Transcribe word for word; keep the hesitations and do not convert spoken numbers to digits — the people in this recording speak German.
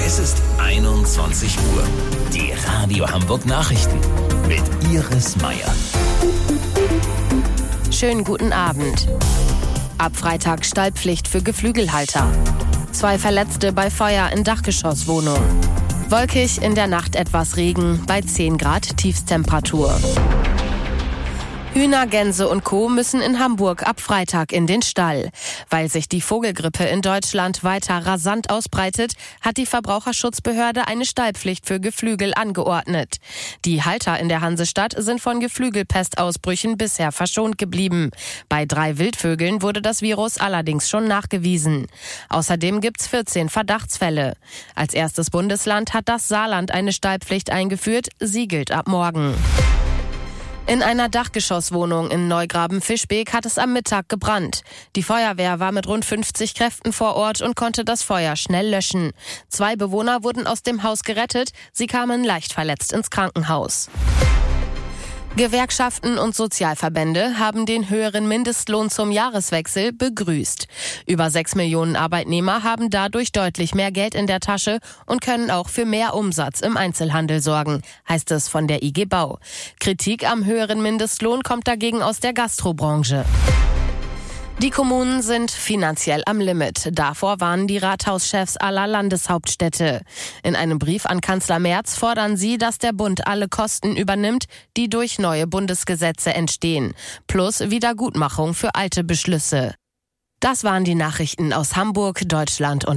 Es ist einundzwanzig Uhr. Die Radio Hamburg Nachrichten mit Iris Meier. Schönen guten Abend. Ab Freitag Stallpflicht für Geflügelhalter. Zwei Verletzte bei Feuer in Dachgeschosswohnung. Wolkig, in der Nacht etwas Regen, bei zehn Grad Tiefstemperatur. Hühner, Gänse und Co. müssen in Hamburg ab Freitag in den Stall. Weil sich die Vogelgrippe in Deutschland weiter rasant ausbreitet, hat die Verbraucherschutzbehörde eine Stallpflicht für Geflügel angeordnet. Die Halter in der Hansestadt sind von Geflügelpestausbrüchen bisher verschont geblieben. Bei drei Wildvögeln wurde das Virus allerdings schon nachgewiesen. Außerdem gibt's vierzehn Verdachtsfälle. Als erstes Bundesland hat das Saarland eine Stallpflicht eingeführt. Sie gilt ab morgen. In einer Dachgeschosswohnung in Neugraben-Fischbeek hat es am Mittag gebrannt. Die Feuerwehr war mit rund fünfzig Kräften vor Ort und konnte das Feuer schnell löschen. Zwei Bewohner wurden aus dem Haus gerettet. Sie kamen leicht verletzt ins Krankenhaus. Gewerkschaften und Sozialverbände haben den höheren Mindestlohn zum Jahreswechsel begrüßt. Über sechs Millionen Arbeitnehmer haben dadurch deutlich mehr Geld in der Tasche und können auch für mehr Umsatz im Einzelhandel sorgen, heißt es von der I G Bau. Kritik am höheren Mindestlohn kommt dagegen aus der Gastrobranche. Die Kommunen sind finanziell am Limit. Davor warnen die Rathauschefs aller Landeshauptstädte. In einem Brief an Kanzler Merz fordern sie, dass der Bund alle Kosten übernimmt, die durch neue Bundesgesetze entstehen. Plus Wiedergutmachung für alte Beschlüsse. Das waren die Nachrichten aus Hamburg, Deutschland und